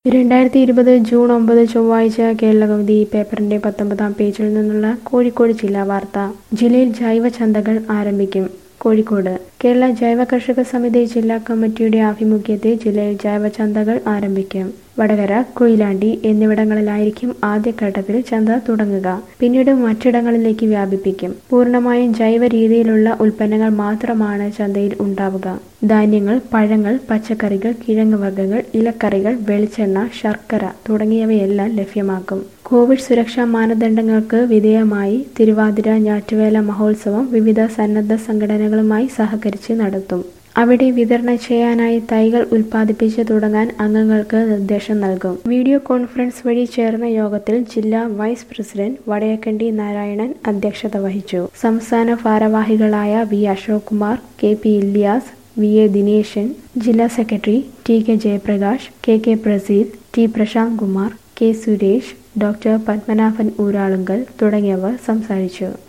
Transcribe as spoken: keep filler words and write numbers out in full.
രണ്ടായിരത്തി ഇരുപത് ജൂൺ ഒമ്പത് ചൊവ്വാഴ്ച കേരളകൗമുദി പേപ്പറിന്റെ പത്തൊമ്പതാം പേജിൽ നിന്നുള്ള കോഴിക്കോട് ജില്ലാ വാർത്ത. ജില്ലയിൽ ജൈവചന്തകൾ ആരംഭിക്കും. കോഴിക്കോട് കേരള ജൈവ കർഷക സമിതി ജില്ലാ കമ്മിറ്റിയുടെ ആഭിമുഖ്യത്തിൽ ജില്ലയിൽ ജൈവചന്തകൾ ആരംഭിക്കും. വടകര, കൊയിലാണ്ടി എന്നിവിടങ്ങളിലായിരിക്കും ആദ്യഘട്ടത്തിൽ ചന്ത തുടങ്ങുക. പിന്നീട് മറ്റിടങ്ങളിലേക്ക് വ്യാപിപ്പിക്കും. പൂർണ്ണമായും ജൈവ രീതിയിലുള്ള ഉൽപ്പന്നങ്ങൾ മാത്രമാണ് ചന്തയിൽ ഉണ്ടാവുക. ധാന്യങ്ങൾ, പഴങ്ങൾ, പച്ചക്കറികൾ, കിഴങ്ങ് വർഗ്ഗങ്ങൾ, ഇലക്കറികൾ, വെളിച്ചെണ്ണ, ശർക്കര തുടങ്ങിയവയെല്ലാം ലഭ്യമാക്കും. കോവിഡ് സുരക്ഷാ മാനദണ്ഡങ്ങൾക്ക് വിധേയമായി തിരുവാതിര, ഞാറ്റുവേല മഹോത്സവം വിവിധ സന്നദ്ധ സംഘടനകളുമായി സഹകരിച്ച് നടത്തും. അവിടെ വിതരണം ചെയ്യാനായി തൈകൾ ഉൽപ്പാദിപ്പിച്ച് തുടങ്ങാൻ അംഗങ്ങൾക്ക് നിർദ്ദേശം നൽകും. വീഡിയോ കോൺഫറൻസ് വഴി ചേർന്ന യോഗത്തിൽ ജില്ലാ വൈസ് പ്രസിഡന്റ് വടയക്കണ്ടി നാരായണൻ അധ്യക്ഷത വഹിച്ചു. സംസ്ഥാന ഭാരവാഹികളായ V Ashok Kumar, K P Ilyas, V A Dineshan, ജില്ലാ secretary T K Jayaprakash, K K Praseed, T Prashanth Kumar, K Suresh, doctor Padmanabhan Uralungal തുടങ്ങിയവർ സംസാരിച്ചു.